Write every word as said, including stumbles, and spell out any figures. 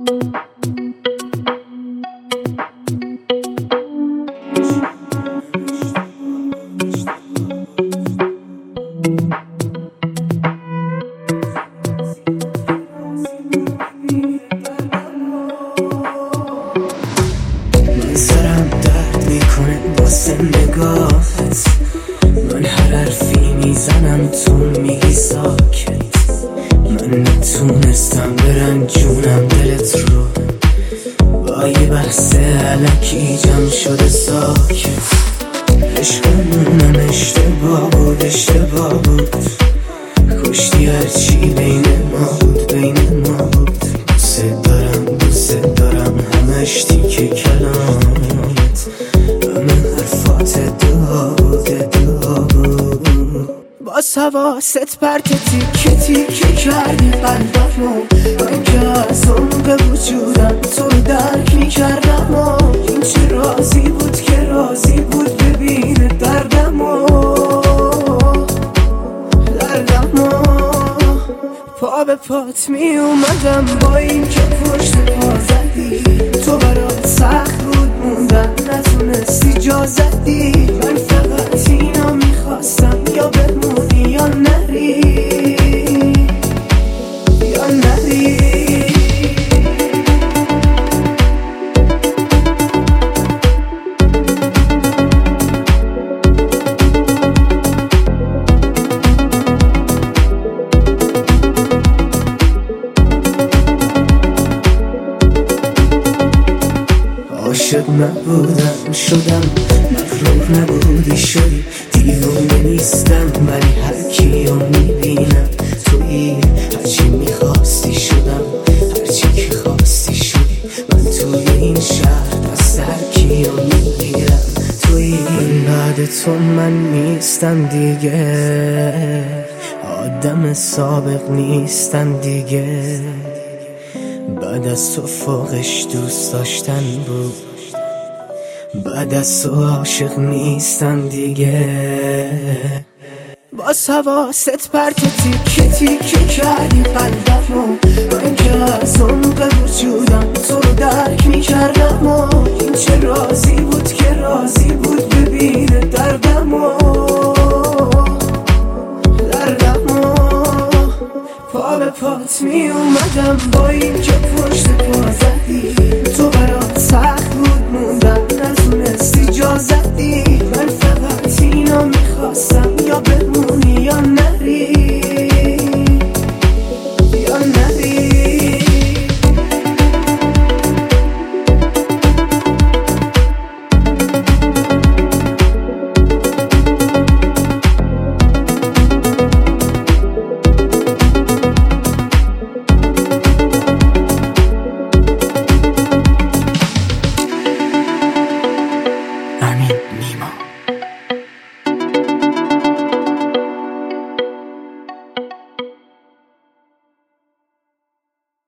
سرم درد میکنه واسه نگاهت، من هر حرفی میزنم تو میگی ساکت. من نتونستم برم جونم دلت رو، با یه بحث علکی جمع شده ساکت. عشقمونم اشتباه بود اشتباه بود، کشتی هرچی بین ما بود بین ما بود. دوست دارم دوست دارم همش تیکه کلامت، همه حرفات دعا بود دعا بود. باز حواست پرت تیکه تیکه کردی قلبمو، من که از عمق وجودم تو رو درک میکردم. این چه رازی بود که رازی بود ببینه دردمو دردمو. پا به پات می اومدم با این که پشت پا زدی، تو برات سخت بود موندن نتونستی جا زدی. من فقط اینا میخواستم یا بمونی یا نری یا نری. عاشق نبودم شدم، مغرور نبودی شدی. دیوونه نیستم ولی هر کیو میبینم تویی، هرچی میخواستی شدم هرچی که خواستی شدی. من توی این شهر دست هر کیو میگیرم تویی. بعد تو من نیستم دیگه، آدم سابق نیستم دیگه. بعد از تو فوقش دوست داشتن بود، بعد از تو عاشق نیستم دیگه. باز حواست پرت تیکه تیکه کردی قلبمو، من که از عمق وجودم تو رو درک میکردم. این چه رازی بود که رازی بود ببینه دردمو دردمو. پا به پات می اومدم با این که پشت